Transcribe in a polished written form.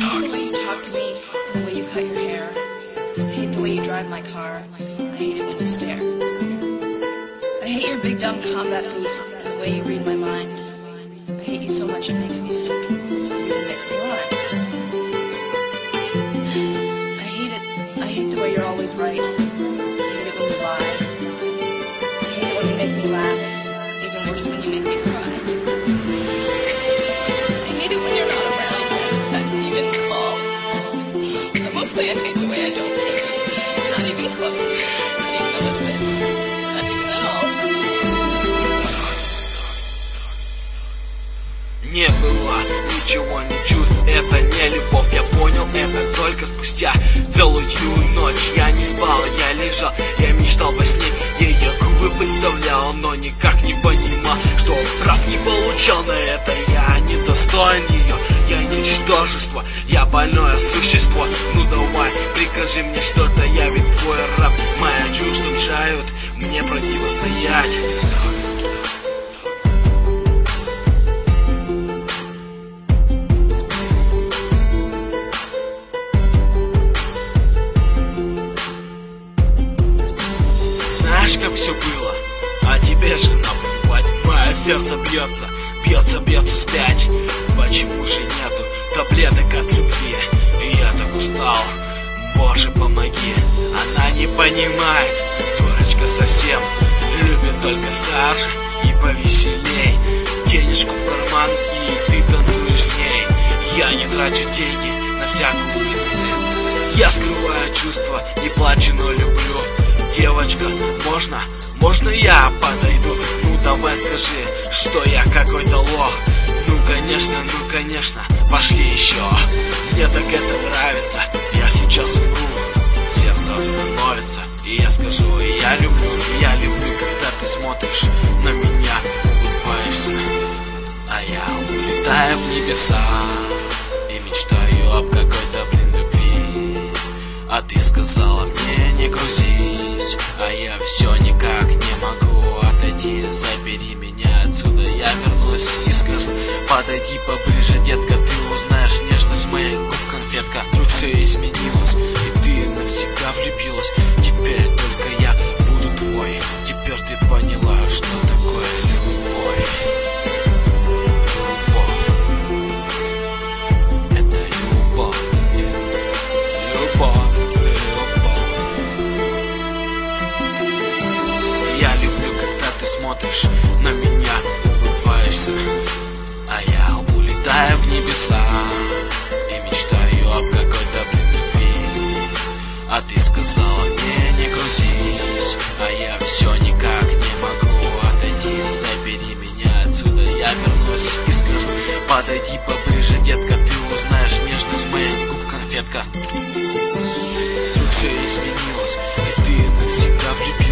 hate the way you talk to me and the way you cut your hair. I hate the way you drive my car. I hate it when you stare. I hate your big dumb combat boots and the way you read my mind. I hate you so much it makes me sick. It even makes me blind. I hate the way you're always right. I hate it when you lie. I hate it when you make me laugh. Even worse when you make me cry. I hate it when you're not around. Not even call. But mostly I hate the way I don't hate you. Not even close. Not even a little bit. Not even at all. Не было ничего, не чувств, это не любовь. Я понял это только спустя целую ночь. Я не спал, я лежал, я мечтал во сне. Ее губы представлял, но никак не понимал, что прав не получал на это. Я не достоин ее, я ничтожество, я больное существо. Ну давай, прикажи мне что-то, я ведь твой раб. Мои чувства мешают мне противостоять. Знаешь, как все было, а тебе же наплевать. Мое сердце бьется, бьется, бьется спять. Почему же нету таблеток от любви? И я так устал, Боже, помоги. Она не понимает, дурочка совсем. Любит только старше и повеселей. Денежку в карман, и ты танцуешь с ней. Я не трачу деньги на всякую ерунду. Я скрываю чувства и плачу, но люблю. Девочка, можно я подойду? Ну давай скажи, что я какой-то лох. Ну конечно, пошли еще. Мне так это нравится, я сейчас умру. Сердце остановится, и я скажу, я люблю, когда ты смотришь на меня, улыбаешься. А я улетаю в небеса и мечтаю об какой-то, любви. А ты сказала мне не грузись, а я все никак не могу отойти. Забери меня отсюда, я вернусь и скажу: подойди поближе, детка, ты узнаешь нежность моих губ, конфетка. Вдруг все изменилось, и ты навсегда влюбилась. Теперь только я буду твой. Теперь ты поняла, что такое любовь. Смотришь на меня, улыбаешься, а я улетаю в небеса и мечтаю об какой-то, любви. А ты сказала мне не грузись, а я все никак не могу отойти. Забери меня отсюда, я вернусь и скажу: подойди поближе, детка, ты узнаешь нежность моих губ, конфетка. Вдруг все изменилось, и ты навсегда влюбилась.